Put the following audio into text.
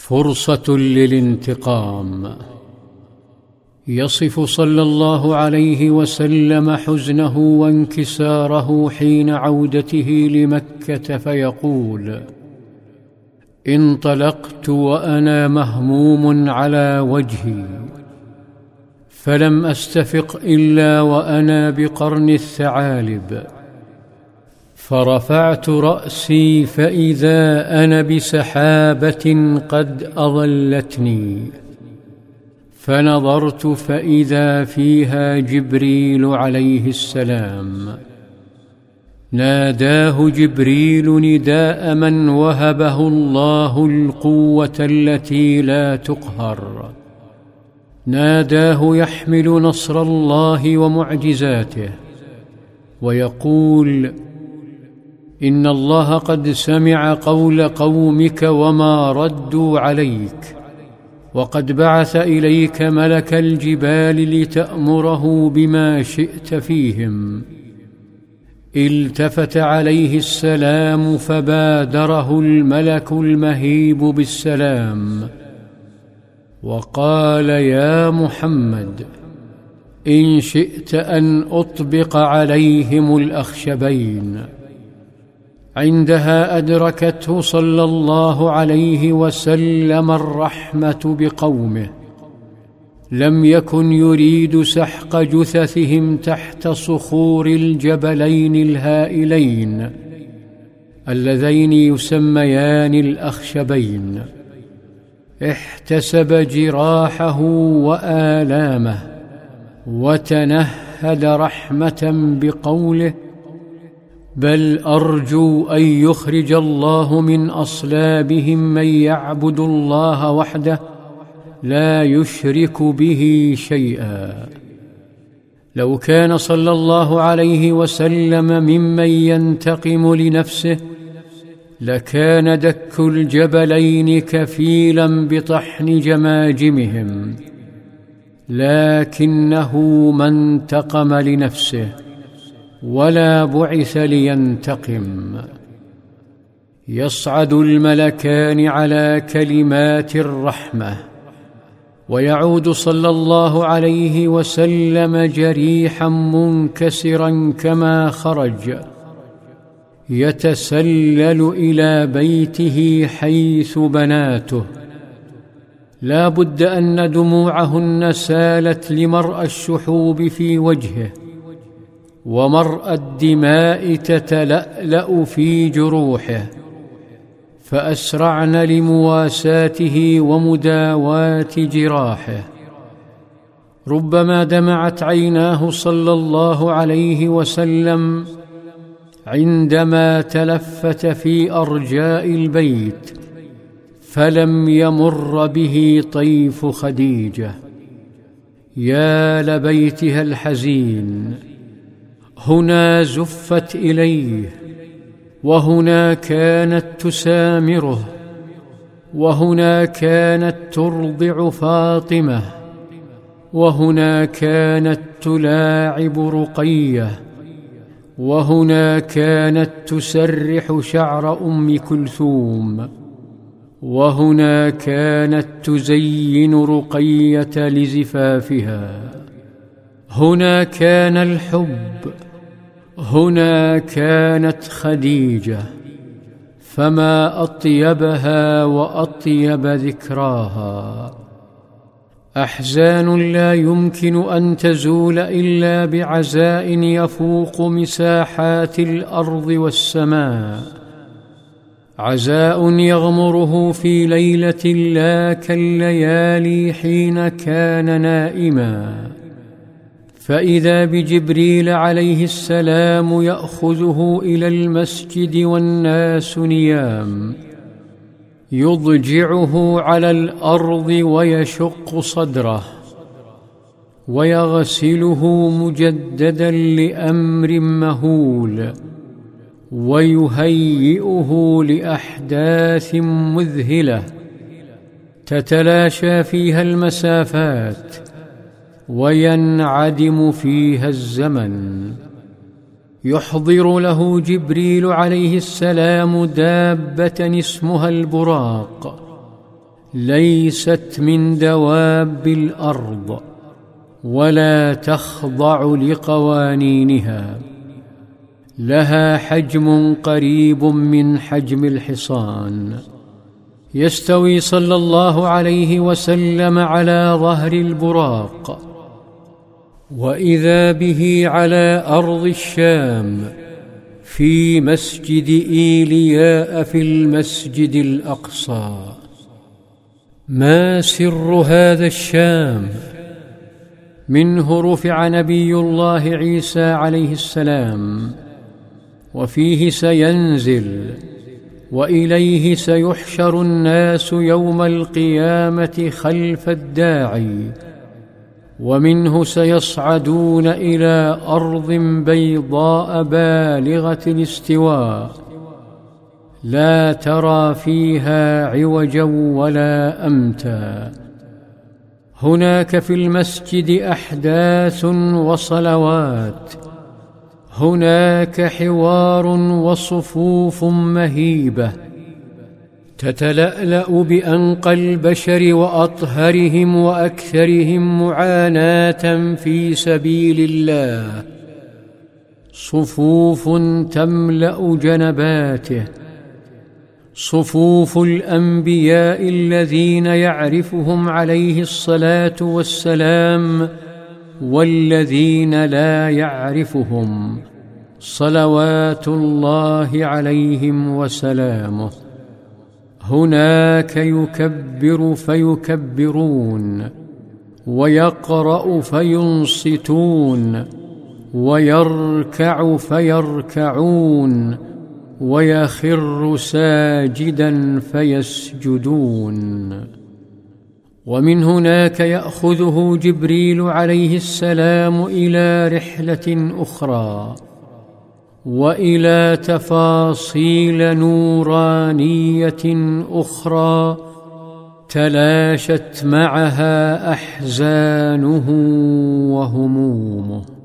فرصة للانتقام. يصف صلى الله عليه وسلم حزنه وانكساره حين عودته لمكة فيقول: انطلقت وأنا مهموم على وجهي، فلم أستفق إلا وأنا بقرن الثعالب، فرفعت رأسي فإذا أنا بسحابة قد أظلتني، فنظرت فإذا فيها جبريل عليه السلام. ناداه جبريل نداء من وهبه الله القوة التي لا تقهر، ناداه يحمل نصر الله ومعجزاته ويقول: إن الله قد سمع قول قومك وما ردوا عليك، وقد بعث إليك ملك الجبال لتأمره بما شئت فيهم. التفت عليه السلام فبادره الملك المهيب بالسلام وقال: يا محمد، إن شئت أن أطبق عليهم الأخشبين. عندها أدركته صلى الله عليه وسلم الرحمة بقومه، لم يكن يريد سحق جثثهم تحت صخور الجبلين الهائلين اللذين يسميان الأخشبين. احتسب جراحه وآلامه وتنهد رحمة بقوله: بل أرجو أن يخرج الله من أصلابهم من يعبد الله وحده لا يشرك به شيئا. لو كان صلى الله عليه وسلم ممن ينتقم لنفسه لكان دك الجبلين كفيلا بطحن جماجمهم، لكنه ما انتقم لنفسه ولا بعث لينتقم. يصعد الملكان على كلمات الرحمة، ويعود صلى الله عليه وسلم جريحا منكسرا كما خرج، يتسلل إلى بيته حيث بناته. لا بد أن دموعهن سالت لمرأى الشحوب في وجهه، ومرأى الدماء تتلألأ في جروحه، فأسرعن لمواساته ومداواة جراحه. ربما دمعت عيناه صلى الله عليه وسلم عندما تلفت في أرجاء البيت فلم يمر به طيف خديجة. يا لبيتها الحزين، هنا زفت إليه، وهنا كانت تسامره، وهنا كانت ترضع فاطمة، وهنا كانت تلاعب رقية، وهنا كانت تسرح شعر أم كلثوم، وهنا كانت تزين رقية لزفافها. هنا كان الحب، هنا كانت خديجة، فما أطيبها وأطيب ذكراها. أحزان لا يمكن أن تزول إلا بعزاء يفوق مساحات الأرض والسماء، عزاء يغمره في ليلة لا كالليالي حين كان نائما. فإذا بجبريل عليه السلام يأخذه إلى المسجد والناس نيام، يضجعه على الأرض ويشق صدره ويغسله مجددا لأمر مهول، ويهيئه لأحداث مذهلة تتلاشى فيها المسافات وينعدم فيها الزمن. يحضر له جبريل عليه السلام دابة اسمها البراق ليست من دواب الأرض ولا تخضع لقوانينها، لها حجم قريب من حجم الحصان، يستوي صلى الله عليه وسلم على ظهر البراق، وإذا به على أرض الشام في مسجد إيلياء في المسجد الأقصى. ما سر هذا الشام؟ منه رفع نبي الله عيسى عليه السلام، وفيه سينزل، وإليه سيحشر الناس يوم القيامة خلف الداعي، ومنه سيصعدون إلى أرض بيضاء بالغة الاستواء لا ترى فيها عوجا ولا أمتا. هناك في المسجد أحداث وصلوات، هناك حوار وصفوف مهيبة تتلألأ بأنقى البشر وأطهرهم وأكثرهم معاناة في سبيل الله، صفوف تملأ جنباته، صفوف الأنبياء الذين يعرفهم عليه الصلاة والسلام والذين لا يعرفهم صلوات الله عليهم وسلامه. هناك يكبر فيكبرون، ويقرأ فينصتون، ويركع فيركعون، ويخر ساجدا فيسجدون. ومن هناك يأخذه جبريل عليه السلام إلى رحلة أخرى، وإلى تفاصيل نورانية أخرى تلاشت معها أحزانه وهمومه.